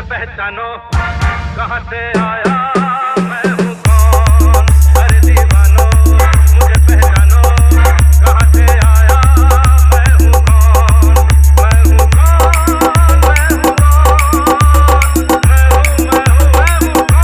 पहचानो कहाँ से आया मैं हूँ कौन। अरे दीवानो मुझे पहचानो कहाँ से आया मैं हूँ कौन। मैं हूँ कौन, मैं हूँ कौन, मैं हूँ कौन।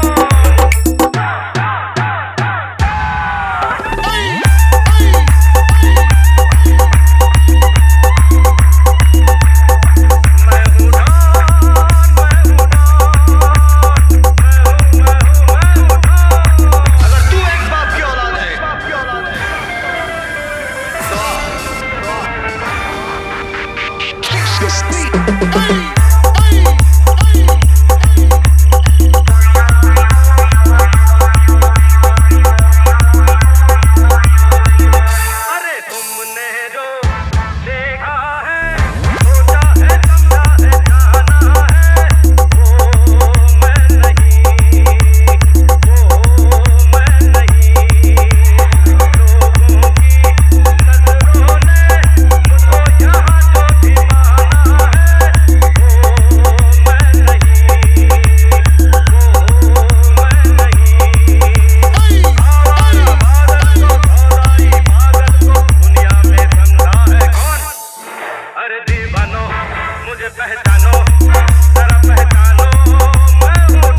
मुझे पहचानो जरा पहचानो मैं हूँ कौन।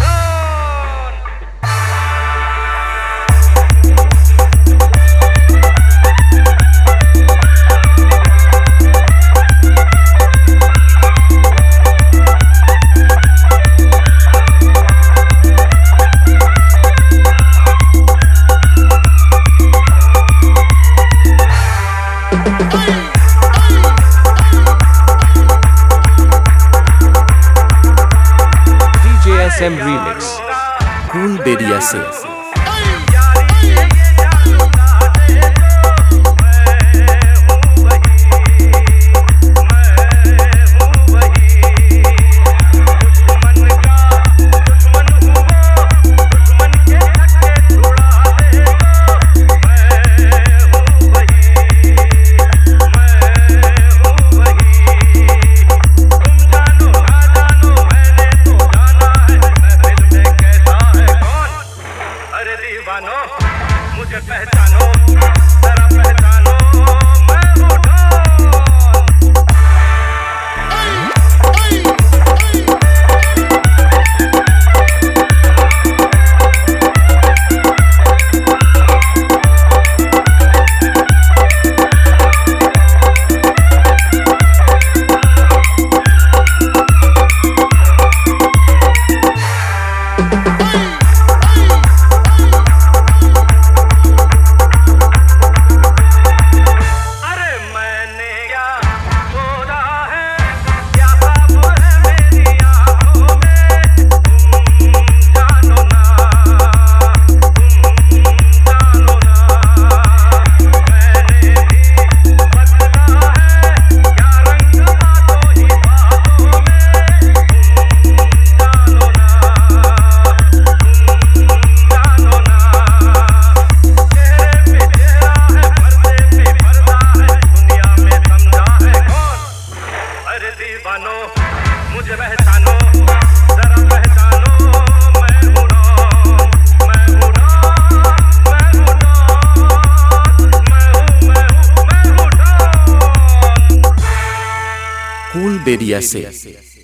SM Remix Cool Beria से मुझे पहचानो जरा पहचानो मैं हूँ कौन। मुझे पहचानो जरा पहचानो मैं हूँ कौन। मैं हूँ Cool Beria से